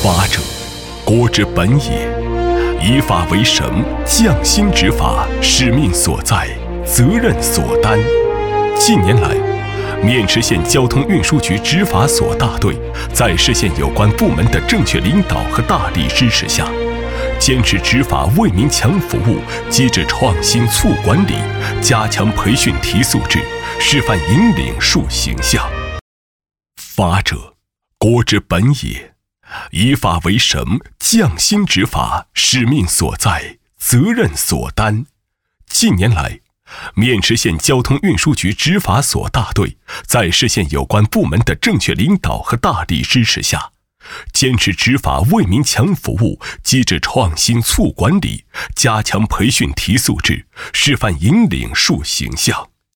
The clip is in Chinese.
法者，国之本也。以法为神，匠心执法，使命所在，责任所担。近年来，渑池县交通运输局执法所大队在市县有关部门的正确领导和大力支持下，坚持执法为民强服务，机制创新促管理，加强培训提素质，示范引领树形象。法者，国之本也。以法为神，匠心执法，使命所在，责任所担。近年来，渑池县交通运输局执法所大队在市县有关部门的正确领导和大力支持下，坚持执法为民强服务，机制创新促管理，加强培训提素质，示范引领树形象。